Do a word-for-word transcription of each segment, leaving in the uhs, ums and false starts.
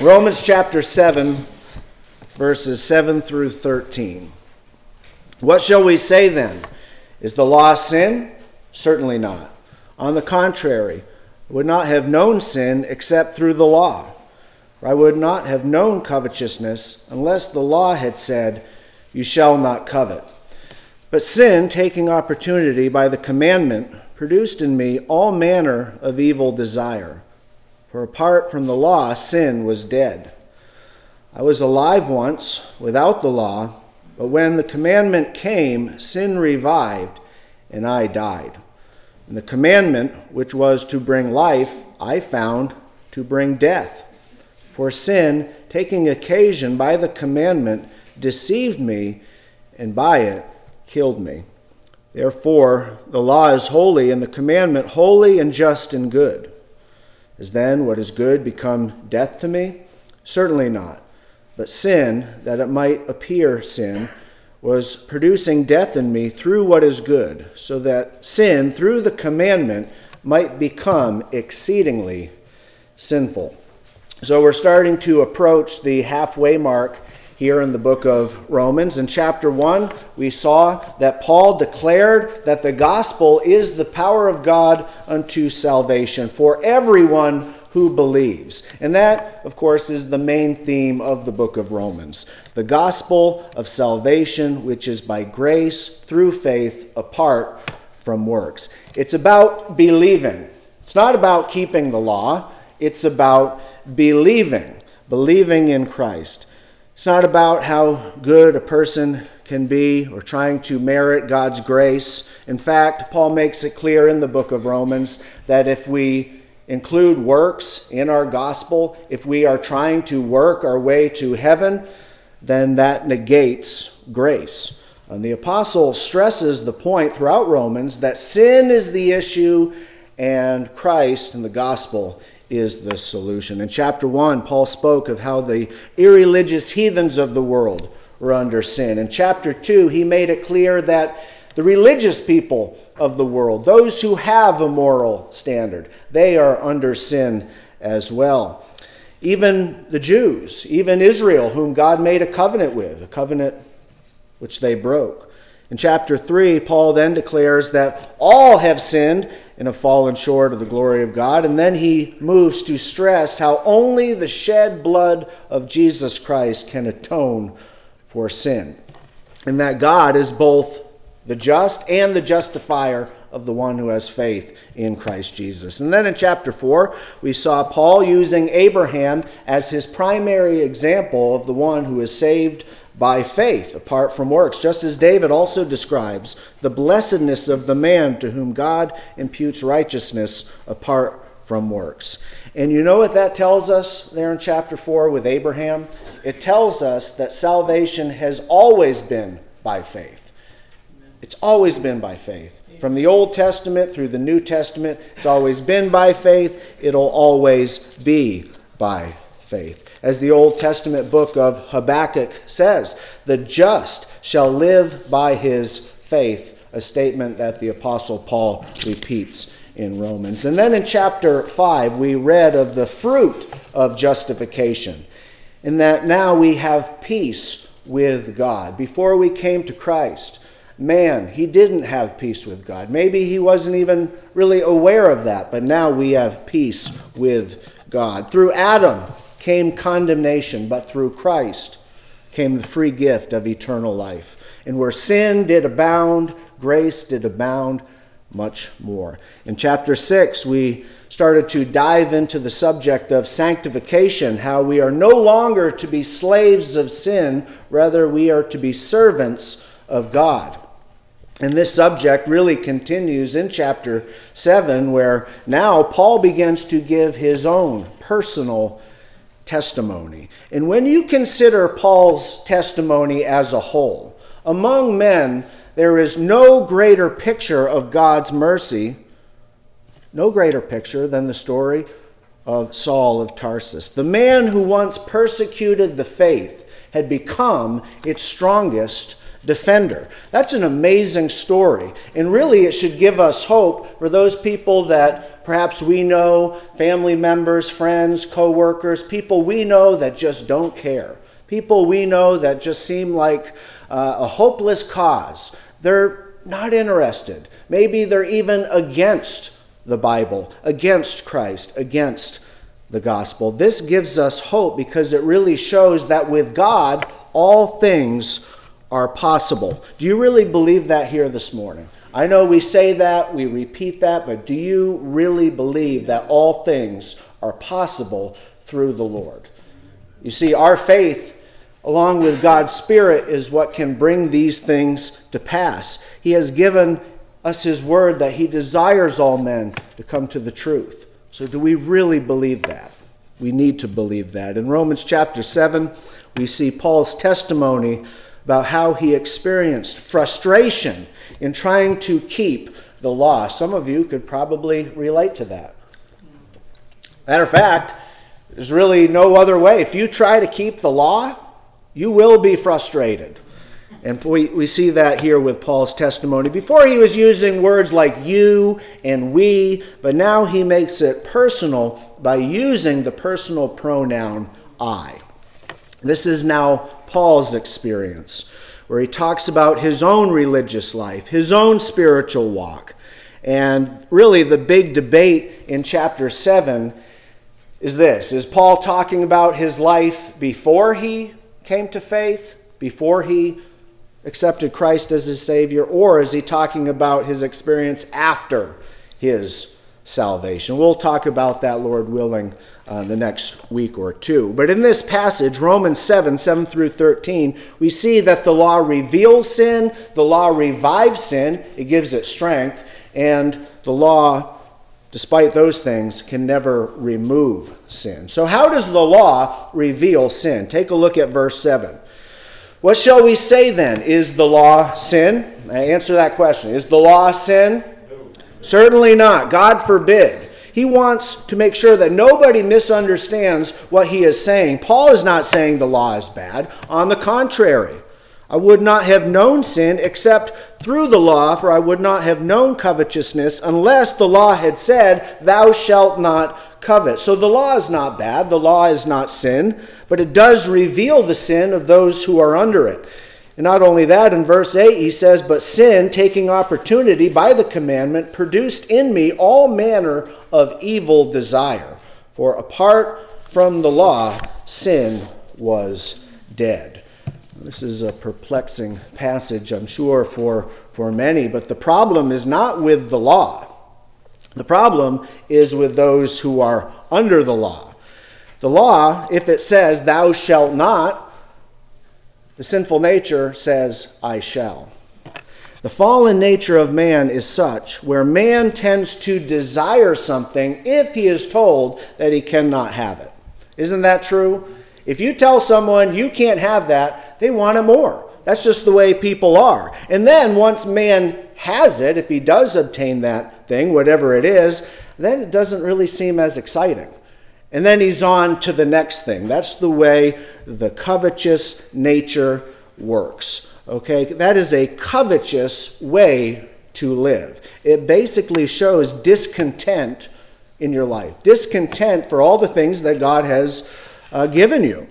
Romans chapter seven, verses seven through thirteen. What shall we say then? Is the law sin? Certainly not. On the contrary, I would not have known sin except through the law. For I would not have known covetousness unless the law had said, "You shall not covet." But sin, taking opportunity by the commandment, produced in me all manner of evil desire. For apart from the law, sin was dead. I was alive once without the law, but when the commandment came, sin revived, and I died. And the commandment, which was to bring life, I found to bring death. For sin, taking occasion by the commandment, deceived me, and by it killed me. Therefore, the law is holy, and the commandment holy and just and good. Is then what is good become death to me? Certainly not. But sin, that it might appear sin, was producing death in me through what is good, so that sin, through the commandment, might become exceedingly sinful. So we're starting to approach the halfway mark here in the book of Romans. In chapter one, we saw that Paul declared that the gospel is the power of God unto salvation for everyone who believes. And that, of course, is the main theme of the book of Romans. The gospel of salvation, which is by grace through faith apart from works. It's about believing. It's not about keeping the law. It's about believing, believing in Christ. It's not about how good a person can be or trying to merit God's grace. In fact, Paul makes it clear in the book of Romans that if we include works in our gospel, if we are trying to work our way to heaven, then that negates grace. And the apostle stresses the point throughout Romans that sin is the issue and Christ and the gospel is the solution. In chapter one, Paul spoke of how the irreligious heathens of the world were under sin. In chapter two, he made it clear that the religious people of the world, those who have a moral standard, they are under sin as well. Even the Jews, even Israel, whom God made a covenant with, a covenant which they broke. In chapter three, Paul then declares that all have sinned and have fallen short of the glory of God. And then he moves to stress how only the shed blood of Jesus Christ can atone for sin. And that God is both the just and the justifier of the one who has faith in Christ Jesus. And then in chapter four, we saw Paul using Abraham as his primary example of the one who is saved by faith, apart from works, just as David also describes the blessedness of the man to whom God imputes righteousness apart from works. And you know what that tells us there in chapter four with Abraham? It tells us that salvation has always been by faith. It's always been by faith. From the Old Testament through the New Testament, it's always been by faith. It'll always be by faith. As the Old Testament book of Habakkuk says, the just shall live by his faith, a statement that the Apostle Paul repeats in Romans. And then in chapter five, we read of the fruit of justification, in that now we have peace with God. Before we came to Christ, man, he didn't have peace with God. Maybe he wasn't even really aware of that, but now we have peace with God. Through Adam came condemnation, but through Christ came the free gift of eternal life. And where sin did abound, grace did abound much more. In chapter six, we started to dive into the subject of sanctification, how we are no longer to be slaves of sin, rather we are to be servants of God. And this subject really continues in chapter seven, where now Paul begins to give his own personal testimony. And when you consider Paul's testimony as a whole, among men there is no greater picture of God's mercy, no greater picture than the story of Saul of Tarsus. The man who once persecuted the faith had become its strongest defender. That's an amazing story. And really, it should give us hope for those people that perhaps we know, family members, friends, co-workers, people we know that just don't care. People we know that just seem like uh, a hopeless cause. They're not interested. Maybe they're even against the Bible, against Christ, against the gospel. This gives us hope because it really shows that with God, all things are possible. Do you really believe that here this morning? I know we say that, we repeat that, but do you really believe that all things are possible through the Lord? You see, our faith, along with God's Spirit, is what can bring these things to pass. He has given us his word that he desires all men to come to the truth. So do we really believe that? We need to believe that. In Romans chapter seven, we see Paul's testimony about how he experienced frustration in trying to keep the law. Some of you could probably relate to that. Matter of fact, there's really no other way. If you try to keep the law, you will be frustrated. And we, we see that here with Paul's testimony. Before he was using words like you and we, but now he makes it personal by using the personal pronoun I. This is now Paul's experience, where he talks about his own religious life, his own spiritual walk. And really the big debate in chapter seven is this. Is Paul talking about his life before he came to faith, before he accepted Christ as his Savior, or is he talking about his experience after his salvation? We'll talk about that, Lord willing, uh, the next week or two. But in this passage, Romans seven, seven through thirteen, we see that the law reveals sin, the law revives sin, it gives it strength, and the law, despite those things, can never remove sin. So how does the law reveal sin? Take a look at verse seven. What shall we say then? Is the law sin? I answer that question. Is the law sin? No. Certainly not. God forbid. He wants to make sure that nobody misunderstands what he is saying. Paul is not saying the law is bad. On the contrary, I would not have known sin except through the law, for I would not have known covetousness unless the law had said, thou shalt not covet. So the law is not bad. The law is not sin, but it does reveal the sin of those who are under it. And not only that, in verse eight, he says, but sin, taking opportunity by the commandment, produced in me all manner of evil desire. For apart from the law, sin was dead. This is a perplexing passage, I'm sure, for, for many, but the problem is not with the law. The problem is with those who are under the law. The law, if it says, thou shalt not, the sinful nature says, I shall. The fallen nature of man is such where man tends to desire something if he is told that he cannot have it. Isn't that true? If you tell someone you can't have that, they want it more. That's just the way people are. And then once man has it, if he does obtain that thing, whatever it is, then it doesn't really seem as exciting. And then he's on to the next thing. That's the way the covetous nature works. Okay, that is a covetous way to live. It basically shows discontent in your life. Discontent for all the things that God has uh, given you.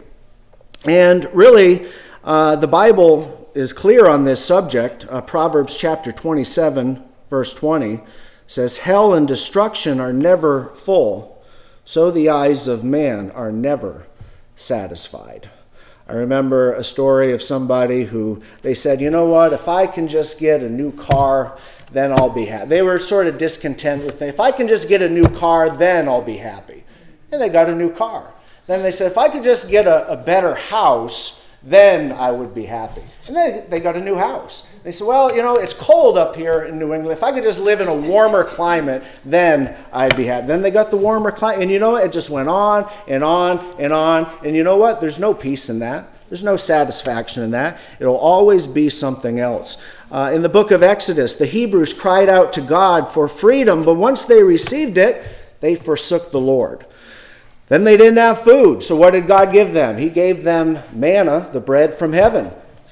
And really, uh, the Bible is clear on this subject. Uh, Proverbs chapter twenty-seven, verse twenty says, hell and destruction are never full, so the eyes of man are never satisfied. I remember a story of somebody who, they said, you know what, if I can just get a new car, then I'll be happy. They were sort of discontent with it. If I can just get a new car, then I'll be happy. And they got a new car. Then they said, if I could just get a, a better house, then I would be happy. And then they got a new house. They said, well, you know, it's cold up here in New England. If I could just live in a warmer climate, then I'd be happy. Then they got the warmer climate. And you know what? It just went on and on and on. And you know what? There's no peace in that. There's no satisfaction in that. It'll always be something else. Uh, in the book of Exodus, the Hebrews cried out to God for freedom, but once they received it, they forsook the Lord. Then they didn't have food. So what did God give them? He gave them manna, the bread from heaven.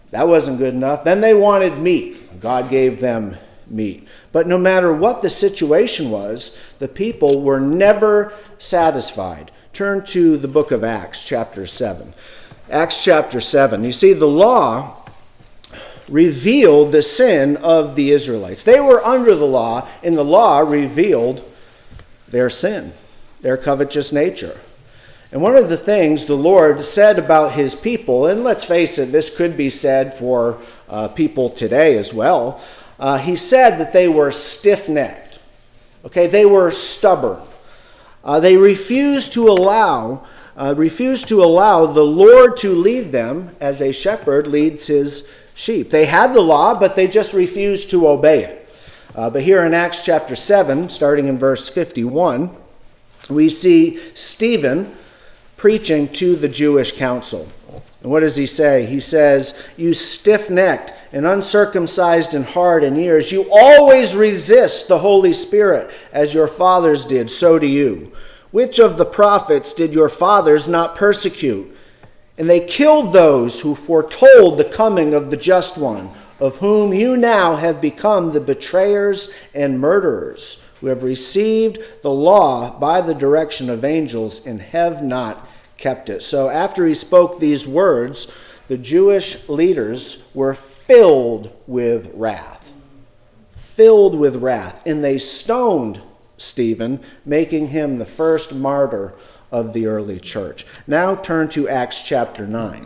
That wasn't good enough. Then they wanted meat. God gave them meat. But no matter what the situation was, the people were never satisfied. Turn to the book of Acts, chapter seven. Acts chapter seven. You see, the law revealed the sin of the Israelites. They were under the law, and the law revealed their sin, their covetous nature. And one of the things the Lord said about his people, and let's face it, this could be said for uh, people today as well, uh, he said that they were stiff-necked. Okay, they were stubborn. Uh, they refused to allow, uh, refused to allow the Lord to lead them as a shepherd leads his sheep. They had the law, but they just refused to obey it. Uh, but here in Acts chapter seven, starting in verse fifty-one, we see Stephen preaching to the Jewish council. And what does he say? He says, "You stiff-necked and uncircumcised in heart and ears, you always resist the Holy Spirit, as your fathers did, so do you. Which of the prophets did your fathers not persecute? And they killed those who foretold the coming of the Just One, of whom you now have become the betrayers and murderers, who have received the law by the direction of angels and have not kept it." So after he spoke these words, the Jewish leaders were filled with wrath. Filled with wrath. And they stoned Stephen, making him the first martyr of the early church. Now turn to Acts chapter nine.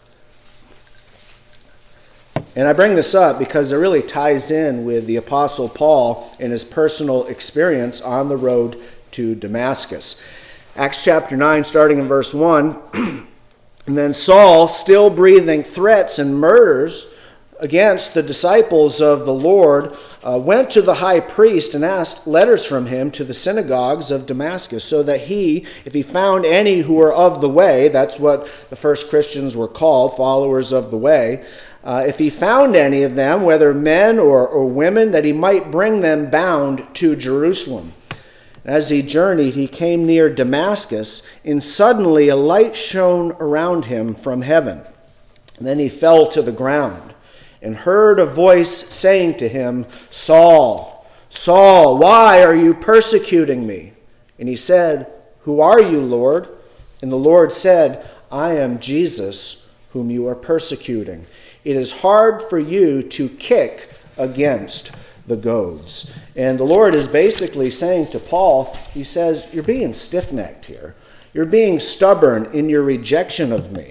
And I bring this up because it really ties in with the Apostle Paul and his personal experience on the road to Damascus. Acts chapter nine, starting in verse one. "And then Saul, still breathing threats and murders against the disciples of the Lord, uh, went to the high priest and asked letters from him to the synagogues of Damascus, so that he, if he found any who were of the way," that's what the first Christians were called, followers of the way, uh, "if he found any of them, whether men or, or women, that he might bring them bound to Jerusalem. As he journeyed, he came near Damascus, and suddenly a light shone around him from heaven. And then he fell to the ground and heard a voice saying to him, 'Saul, Saul, why are you persecuting me?' And he said, 'Who are you, Lord?' And the Lord said, 'I am Jesus, whom you are persecuting. It is hard for you to kick against the goads.'" And the Lord is basically saying to Paul, he says, "You're being stiff-necked here. You're being stubborn in your rejection of me."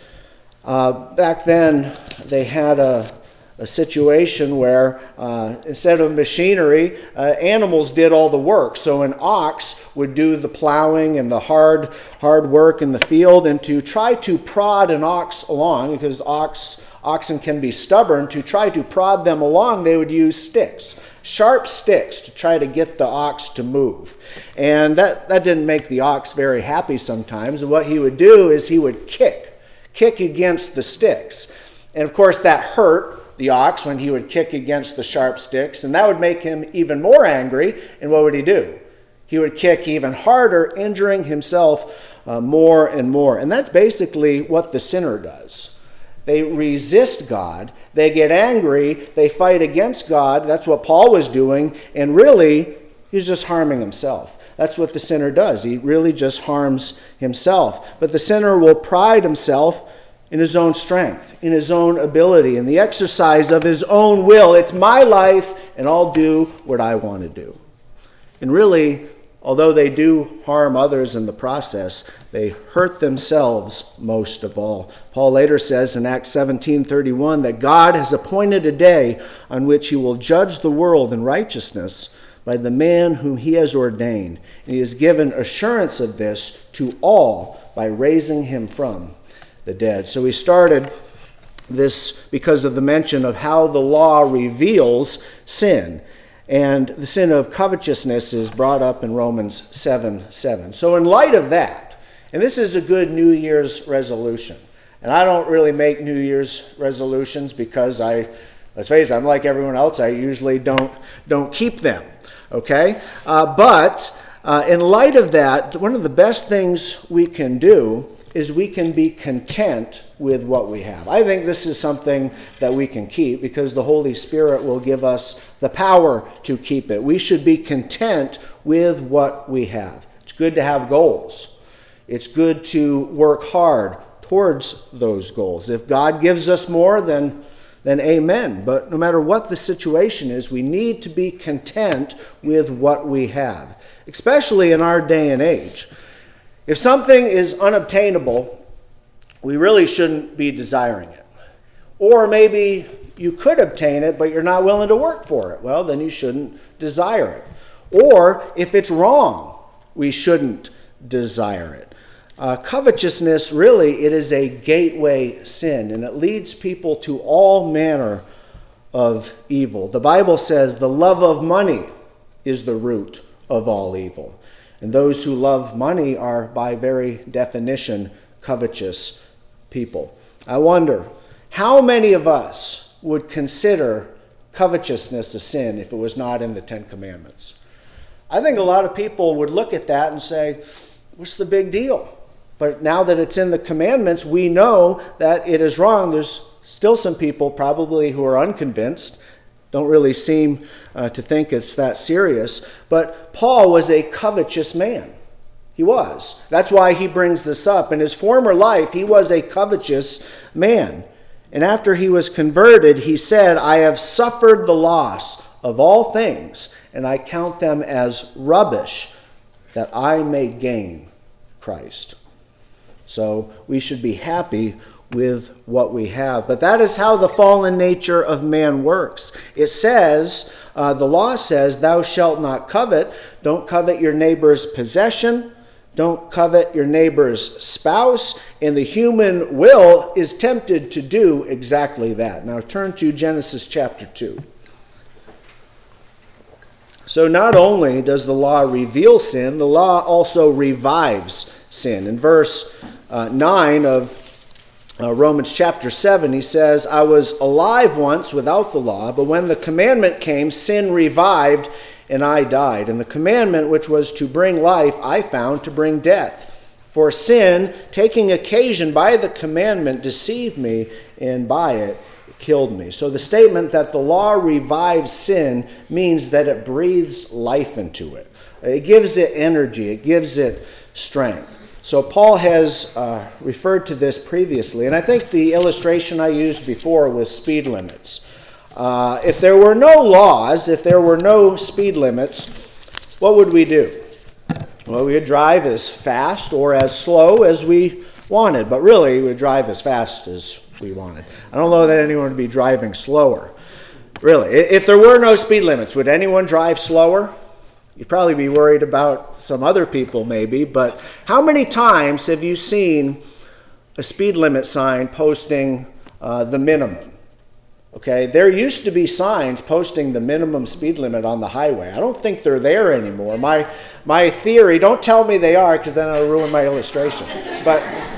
Uh, back then, they had a, a situation where uh, instead of machinery, uh, animals did all the work. So an ox would do the plowing and the hard, hard work in the field, and to try to prod an ox along, because ox Oxen can be stubborn, to try to prod them along, they would use sticks, sharp sticks, to try to get the ox to move. And that, that didn't make the ox very happy sometimes. And what he would do is he would kick, kick against the sticks. And of course that hurt the ox when he would kick against the sharp sticks, and that would make him even more angry. And what would he do? He would kick even harder, injuring himself uh, more and more. And that's basically what the sinner does. They resist God, they get angry, they fight against God. That's what Paul was doing, and really, he's just harming himself. That's what the sinner does. He really just harms himself. But the sinner will pride himself in his own strength, in his own ability, in the exercise of his own will. It's my life, and I'll do what I want to do. And really, although they do harm others in the process, they hurt themselves most of all. Paul later says in Acts seventeen thirty-one that God has appointed a day on which he will judge the world in righteousness by the man whom he has ordained. And he has given assurance of this to all by raising him from the dead. So we started this because of the mention of how the law reveals sin. And the sin of covetousness is brought up in Romans seven seven. So in light of that, and this is a good New Year's resolution. And I don't really make New Year's resolutions because I, let's face it, I'm like everyone else. I usually don't, don't keep them, okay? Uh, but uh, in light of that, one of the best things we can do is we can be content with what we have. I think this is something that we can keep because the Holy Spirit will give us the power to keep it. We should be content with what we have. It's good to have goals. It's good to work hard towards those goals. If God gives us more, then, then amen. But no matter what the situation is, we need to be content with what we have, especially in our day and age. If something is unobtainable, we really shouldn't be desiring it. Or maybe you could obtain it, but you're not willing to work for it. Well, then you shouldn't desire it. Or if it's wrong, we shouldn't desire it. Uh, covetousness, really, it is a gateway sin, and it leads people to all manner of evil. The Bible says the love of money is the root of all evil. And those who love money are, by very definition, covetous people. I wonder, how many of us would consider covetousness a sin if it was not in the Ten Commandments? I think a lot of people would look at that and say, what's the big deal? But now that it's in the commandments, we know that it is wrong. There's still some people probably who are unconvinced, don't really seem uh, to think it's that serious. But Paul was a covetous man. He was. That's why he brings this up. In his former life, he was a covetous man. And after he was converted, he said, I have suffered the loss of all things, and I count them as rubbish, that I may gain Christ. So we should be happy with what we have. But that is how the fallen nature of man works. It says, uh, the law says, thou shalt not covet. Don't covet your neighbor's possession. Don't covet your neighbor's spouse. And the human will is tempted to do exactly that. Now turn to Genesis chapter two. So not only does the law reveal sin, the law also revives sin. In verse uh, nine of Uh, Romans chapter seven, he says, I was alive once without the law, but when the commandment came, sin revived, and I died. And the commandment which was to bring life, I found to bring death. For sin, taking occasion by the commandment, deceived me, and by it killed me. So the statement that the law revives sin means that it breathes life into it. It gives it energy. It gives it strength. So Paul has uh, referred to this previously, and I think the illustration I used before was speed limits. Uh, if there were no laws, if there were no speed limits, what would we do? Well, we would drive as fast or as slow as we wanted, but really we would drive as fast as we wanted. I don't know that anyone would be driving slower. Really, if there were no speed limits, would anyone drive slower? You'd probably be worried about some other people maybe, but how many times have you seen a speed limit sign posting uh, the minimum? Okay, there used to be signs posting the minimum speed limit on the highway. I don't think they're there anymore. My my theory, don't tell me they are because then I'll ruin my illustration. But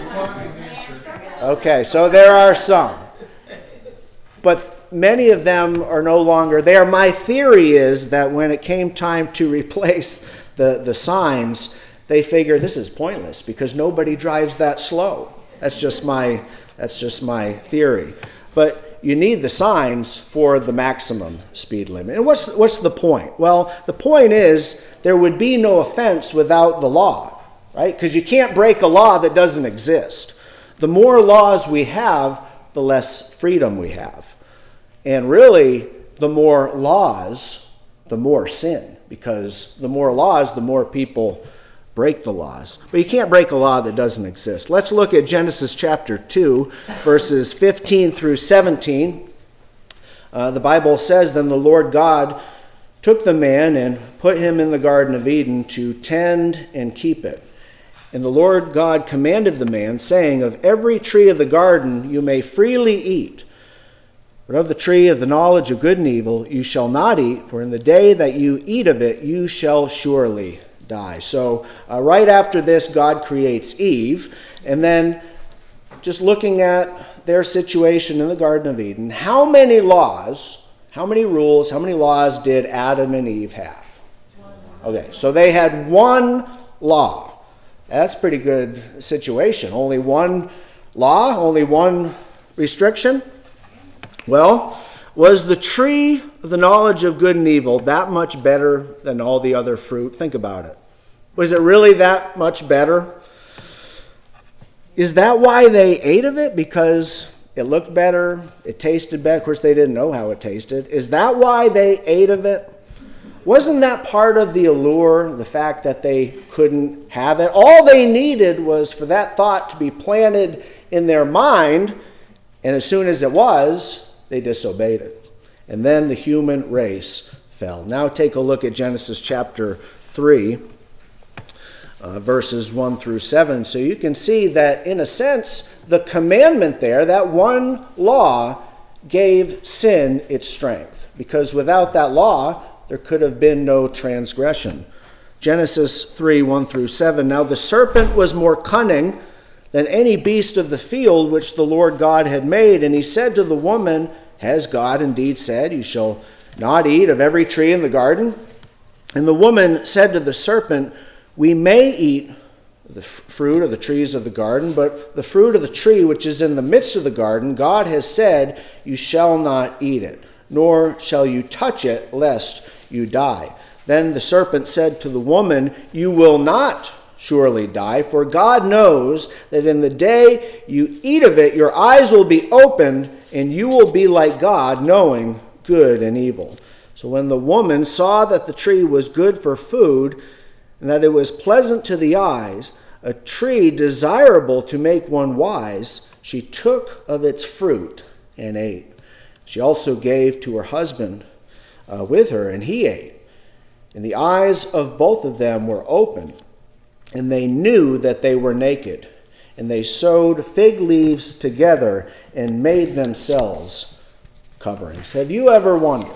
okay, so there are some. But many of them are no longer there. My theory is that when it came time to replace the, the signs, they figure this is pointless because nobody drives that slow. That's just my that's just my theory. But you need the signs for the maximum speed limit. And what's what's the point? Well, the point is there would be no offense without the law, right? Because you can't break a law that doesn't exist. The more laws we have, the less freedom we have. And really, the more laws, the more sin. Because the more laws, the more people break the laws. But you can't break a law that doesn't exist. Let's look at Genesis chapter two, verses fifteen through seventeen. Uh, the Bible says, Then the Lord God took the man and put him in the Garden of Eden to tend and keep it. And the Lord God commanded the man, saying, Of every tree of the garden you may freely eat, but of the tree of the knowledge of good and evil you shall not eat, for in the day that you eat of it you shall surely die. So uh, right after this, God creates Eve, and then just looking at their situation in the Garden of Eden, how many laws, how many rules, how many laws did Adam and Eve have? Okay, so they had one law. That's a pretty good situation. Only one law, only one restriction. Well, was the tree of the knowledge of good and evil that much better than all the other fruit? Think about it. Was it really that much better? Is that why they ate of it? Because it looked better, it tasted better. Of course, they didn't know how it tasted. Is that why they ate of it? Wasn't that part of the allure, the fact that they couldn't have it? All they needed was for that thought to be planted in their mind, and as soon as it was, they disobeyed it. And then the human race fell. Now take a look at Genesis chapter three, uh, verses one through seven. So you can see that, in a sense, the commandment there, that one law, gave sin its strength. Because without that law, there could have been no transgression. Genesis three, one through seven. Now the serpent was more cunning than any beast of the field which the Lord God had made. And he said to the woman, has God indeed said, you shall not eat of every tree in the garden? And the woman said to the serpent, we may eat the fruit of the trees of the garden, but the fruit of the tree which is in the midst of the garden, God has said, you shall not eat it, nor shall you touch it, lest you die. Then the serpent said to the woman, you will not surely die, for God knows that in the day you eat of it, your eyes will be opened, and you will be like God, knowing good and evil. So when the woman saw that the tree was good for food, and that it was pleasant to the eyes, a tree desirable to make one wise, she took of its fruit and ate. She also gave to her husband uh, with her, and he ate. And the eyes of both of them were opened, and they knew that they were naked. And they sewed fig leaves together and made themselves coverings. Have you ever wondered,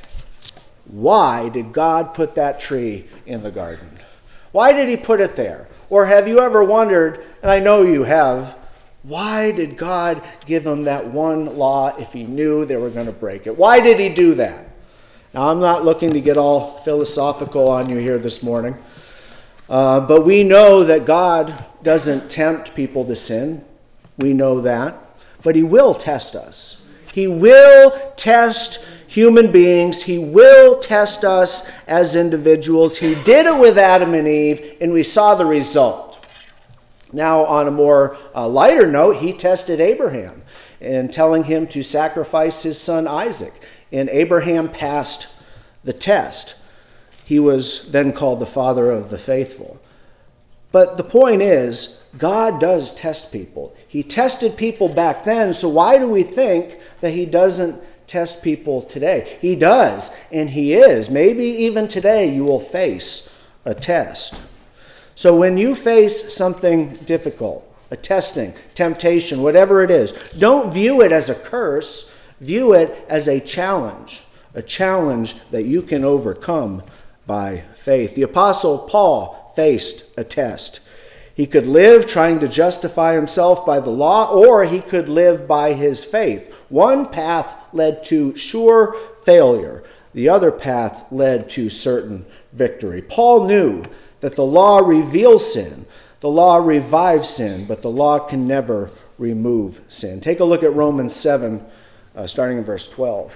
why did God put that tree in the garden? Why did he put it there? Or have you ever wondered, and I know you have, why did God give them that one law if he knew they were going to break it? Why did he do that? Now, I'm not looking to get all philosophical on you here this morning, uh, but we know that God doesn't tempt people to sin. We know that. But he will test us. He will test human beings. He will test us as individuals. He did it with Adam and Eve, and we saw the result. Now, on a more uh, lighter note, he tested Abraham in telling him to sacrifice his son Isaac. And Abraham passed the test. He was then called the father of the faithful. But the point is, God does test people. He tested people back then, so why do we think that he doesn't test people today? He does, and he is. Maybe even today you will face a test. So when you face something difficult, a testing, temptation, whatever it is, don't view it as a curse. View it as a challenge, a challenge that you can overcome by faith. The Apostle Paul faced a test. He could live trying to justify himself by the law, or he could live by his faith. One path led to sure failure. The other path led to certain victory. Paul knew that the law reveals sin. The law revives sin, but the law can never remove sin. Take a look at Romans seven, uh, starting in verse twelve.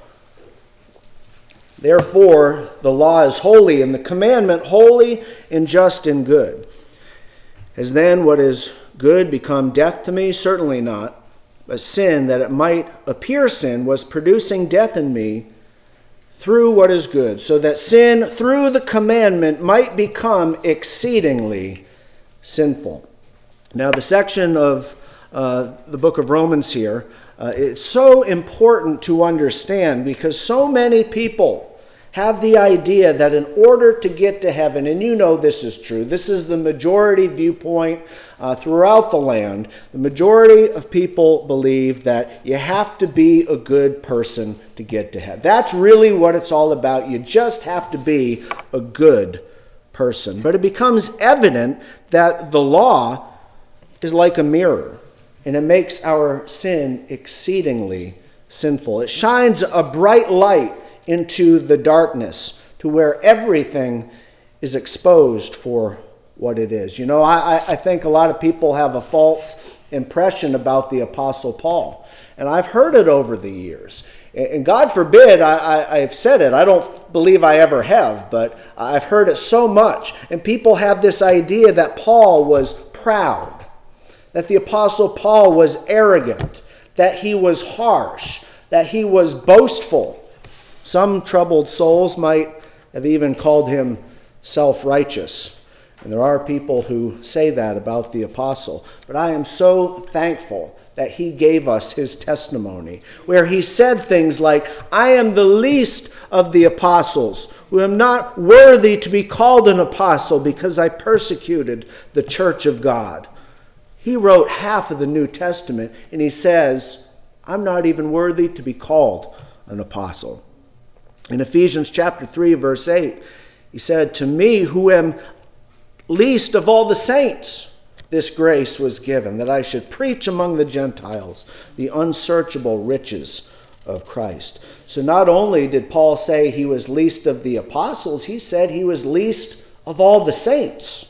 Therefore, the law is holy, and the commandment holy and just and good. Has then what is good become death to me? Certainly not. But sin, that it might appear sin, was producing death in me through what is good, so that sin through the commandment might become exceedingly sinful. Now, the section of uh, the book of Romans here, uh, it's so important to understand because so many people have the idea that in order to get to heaven, and you know this is true, this is the majority viewpoint uh, throughout the land, the majority of people believe that you have to be a good person to get to heaven. That's really what it's all about. You just have to be a good person. But it becomes evident that the law is like a mirror, and it makes our sin exceedingly sinful. It shines a bright light into the darkness to where everything is exposed for what it is. You know, I, I think a lot of people have a false impression about the Apostle Paul. And I've heard it over the years. And God forbid I, I, I've said it. I don't believe I ever have, but I've heard it so much. And people have this idea that Paul was proud, that the Apostle Paul was arrogant, that he was harsh, that he was boastful. Some troubled souls might have even called him self-righteous. And there are people who say that about the apostle. But I am so thankful that he gave us his testimony, where he said things like, I am the least of the apostles, who am not worthy to be called an apostle because I persecuted the church of God. He wrote half of the New Testament, and he says, I'm not even worthy to be called an apostle. In Ephesians chapter three, verse eight, he said, to me who am least of all the saints, this grace was given, that I should preach among the Gentiles the unsearchable riches of Christ. So not only did Paul say he was least of the apostles, he said he was least of all the saints.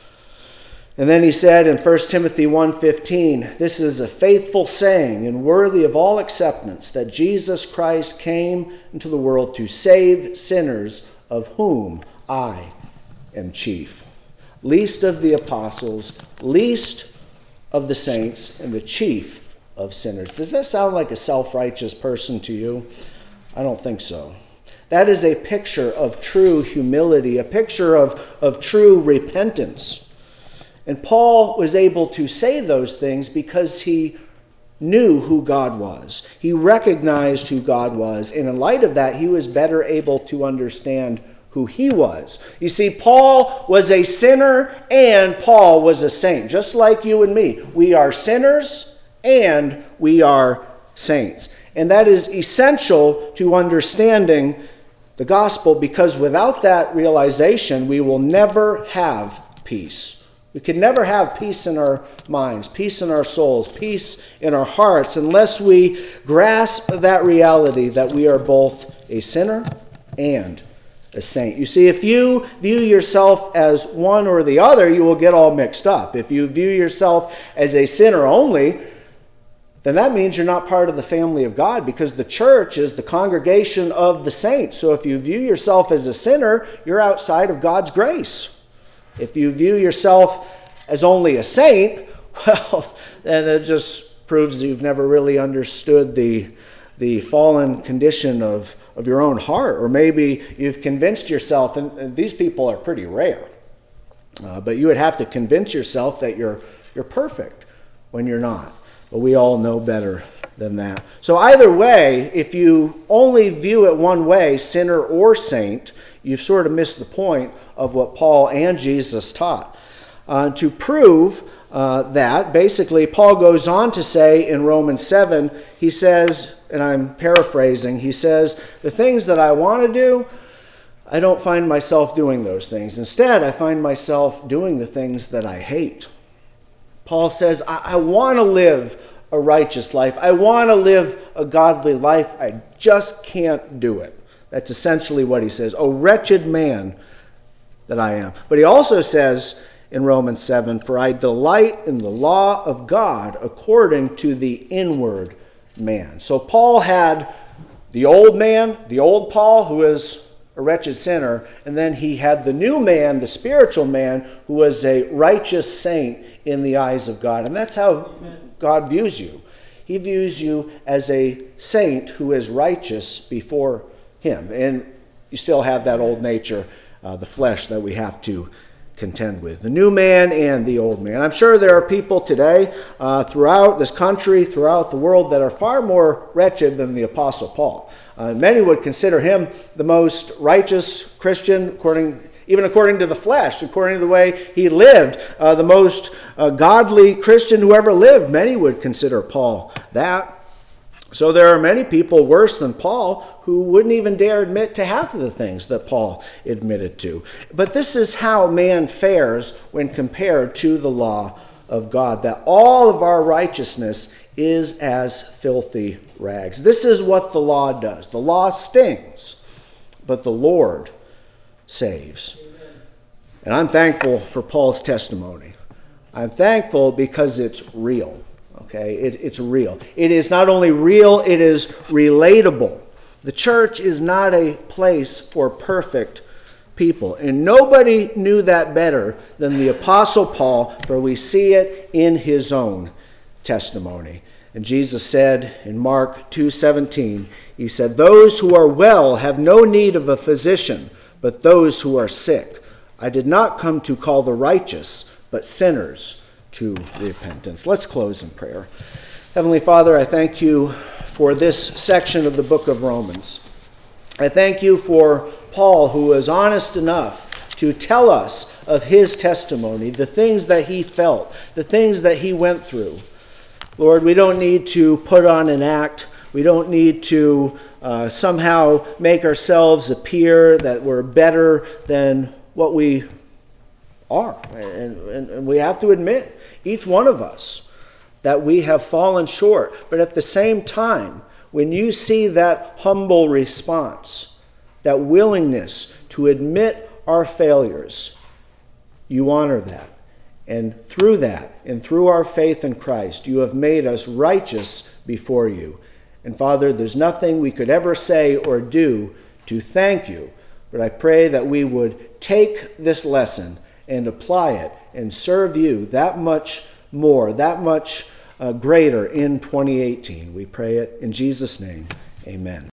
And then he said in First Timothy one fifteen, this is a faithful saying and worthy of all acceptance, that Jesus Christ came into the world to save sinners, of whom I am chief. Least of the apostles, least of the saints, and the chief of sinners. Does that sound like a self-righteous person to you? I don't think so. That is a picture of true humility, a picture of, of true repentance. And Paul was able to say those things because he knew who God was. He recognized who God was, and in light of that, he was better able to understand who he was. You see, Paul was a sinner and Paul was a saint, just like you and me. We are sinners and we are saints. And that is essential to understanding the gospel, because without that realization, we will never have peace. We can never have peace in our minds, peace in our souls, peace in our hearts, unless we grasp that reality that we are both a sinner and a saint. You see, if you view yourself as one or the other, you will get all mixed up. If you view yourself as a sinner only, then that means you're not part of the family of God, because the church is the congregation of the saints. So if you view yourself as a sinner, you're outside of God's grace. If you view yourself as only a saint, well, then it just proves you've never really understood the, the fallen condition of, of your own heart. Or maybe you've convinced yourself, and, and these people are pretty rare, uh, but you would have to convince yourself that you're, you're perfect when you're not. But we all know better than that. So either way, if you only view it one way, sinner or saint, you've sort of missed the point of what Paul and Jesus taught. Uh, to prove uh, that, basically, Paul goes on to say in Romans seven, he says, and I'm paraphrasing, he says, the things that I want to do, I don't find myself doing those things. Instead, I find myself doing the things that I hate. Paul says, I, I want to live a righteous life. I want to live a godly life. I just can't do it. That's essentially what he says. O wretched man that I am. But he also says in Romans seven, for I delight in the law of God according to the inward man. So Paul had the old man, the old Paul, who is a wretched sinner, and then he had the new man, the spiritual man, who was a righteous saint in the eyes of God. And that's how God views you. He views you as a saint who is righteous before him. And you still have that old nature, uh, the flesh, that we have to contend with. The new man and the old man. I'm sure there are people today uh, throughout this country, throughout the world, that are far more wretched than the Apostle Paul. Uh, many would consider him the most righteous Christian, according even according to the flesh, according to the way he lived, uh, the most uh, godly Christian who ever lived. Many would consider Paul that. So there are many people worse than Paul who wouldn't even dare admit to half of the things that Paul admitted to. But this is how man fares when compared to the law of God, that all of our righteousness is as filthy rags. This is what the law does. The law stings, but the Lord saves. And I'm thankful for Paul's testimony. I'm thankful because it's real. Okay, it, it's real. It is not only real, it is relatable. The church is not a place for perfect people. And nobody knew that better than the Apostle Paul, for we see it in his own testimony. And Jesus said in Mark two seventeen, he said, "Those who are well have no need of a physician, but those who are sick. I did not come to call the righteous, but sinners to repentance." Let's close in prayer. Heavenly Father, I thank you for this section of the book of Romans. I thank you for Paul, who was honest enough to tell us of his testimony, the things that he felt, the things that he went through. Lord, we don't need to put on an act. We don't need to uh, somehow make ourselves appear that we're better than what we are. And, and, and we have to admit, each one of us, that we have fallen short. But at the same time, when you see that humble response, that willingness to admit our failures, you honor that. And through that, and through our faith in Christ, you have made us righteous before you. And Father, there's nothing we could ever say or do to thank you, but I pray that we would take this lesson and apply it and serve you that much more, that much uh, greater in twenty eighteen. We pray it in Jesus' name. Amen.